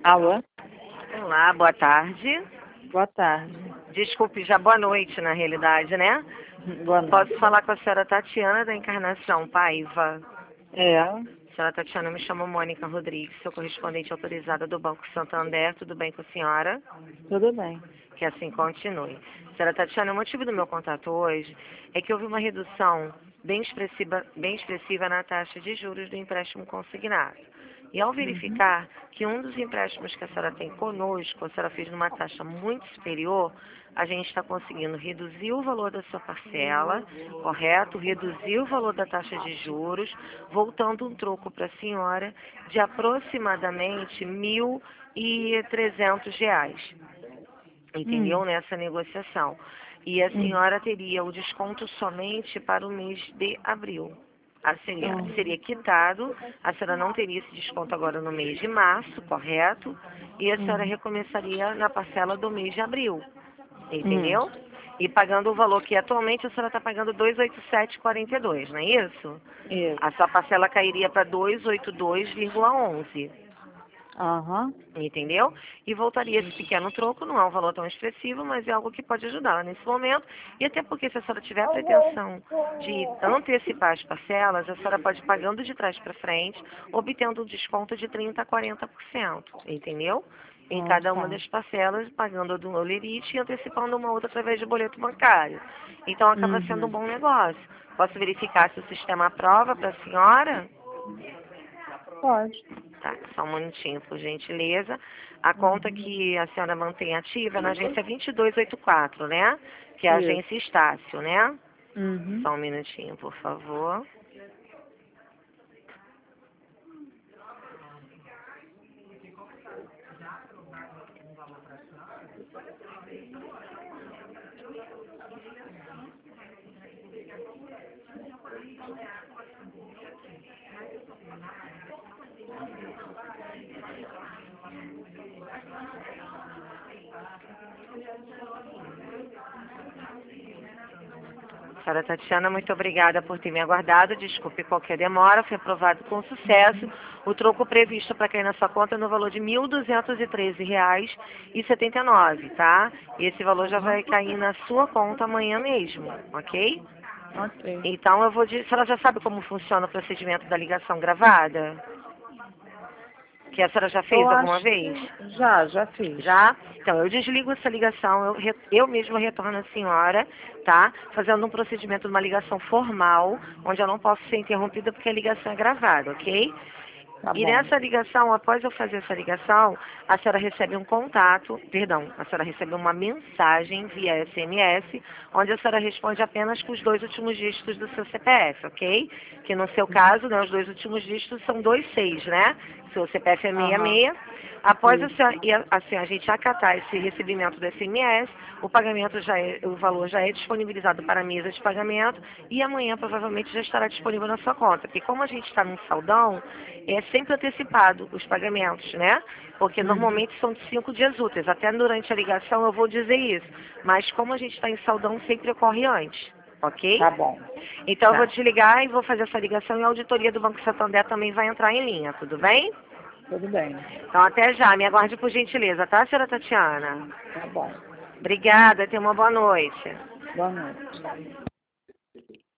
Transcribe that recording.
Alô? Olá, boa tarde. Boa tarde. Desculpe, já boa noite na realidade, né? Boa noite. Posso falar com a senhora Tatiana da Encarnação Paiva? É, A senhora Tatiana, me chamo Mônica Rodrigues, sou correspondente autorizada do Banco Santander. Tudo bem com a senhora? tudo bem. Que assim continue. Senhora Tatiana, o motivo do meu contato hoje é que houve uma redução bem expressiva na taxa de juros do empréstimo consignado. E ao verificar que um dos empréstimos que a senhora tem conosco, a senhora fez numa taxa muito superior, a gente está conseguindo reduzir o valor da sua parcela, correto? Reduzir o valor da taxa de juros, voltando um troco para a senhora de aproximadamente R$ 1.300. Entendeu? Nessa negociação. E a senhora teria o desconto somente para o mês de abril. Seria quitado, a senhora não teria esse desconto agora no mês de março, correto? E a senhora recomeçaria na parcela do mês de abril, entendeu? E pagando o valor que atualmente a senhora está pagando 287,42, não é isso? Isso. A sua parcela cairia para 282,11. Aham. Entendeu? E voltaria esse pequeno troco, não é um valor tão expressivo, mas é algo que pode ajudar nesse momento. E até porque se a senhora tiver a pretensão de antecipar as parcelas, a senhora pode ir pagando de trás para frente, obtendo um desconto de 30% a 40%, entendeu? Em cada uma das parcelas, pagando do olerite e antecipando uma outra através de boleto bancário. Então acaba sendo um bom negócio. Posso verificar se o sistema aprova para a senhora? Pode. Tá, só um minutinho, por gentileza. A conta que a senhora mantém ativa é na agência 2284, né? Que é a Isso. agência Estácio, né? Uhum. Só um minutinho, por favor. Senhora Tatiana, muito obrigada por ter me aguardado. Desculpe qualquer demora, foi aprovado com sucesso. O troco previsto para cair na sua conta é no valor de R$ 1.213,79, tá? E esse valor já vai cair na sua conta amanhã mesmo, ok? Ok. Então eu vou dizer, a senhora já sabe como funciona o procedimento da ligação gravada? Que a senhora já fez Eu alguma acho vez? que já fiz. Já? Então, eu desligo essa ligação, eu mesma retorno a senhora, tá? Fazendo um procedimento de uma ligação formal, onde eu não posso ser interrompida porque a ligação é gravada, ok? Tá E bom. nessa ligação, após eu fazer essa ligação, a senhora recebe um contato, perdão, a senhora recebe uma mensagem via SMS, onde a senhora responde apenas com os 2 últimos dígitos do seu CPF, ok? Que no seu caso, né, os 2 últimos dígitos são 26, né? Seu CPF é Aham. 66. Após a Isso. senhora, assim, a gente acatar esse recebimento do SMS, o valor já é disponibilizado para a mesa de pagamento e amanhã provavelmente já estará disponível na sua conta. Porque como a gente está num saldão, é sempre antecipado os pagamentos, né? Porque normalmente são de 5 dias úteis. Até durante a ligação eu vou dizer isso. Mas como a gente está em saldão, sempre ocorre antes. Ok? Tá bom. Então eu vou Tá. desligar e vou fazer essa ligação e a auditoria do Banco Santander também vai entrar em linha, tudo bem? Tudo bem. Então até já, me aguarde por gentileza, tá, senhora Tatiana? Tá bom. Obrigada, tenha uma boa noite. Boa noite.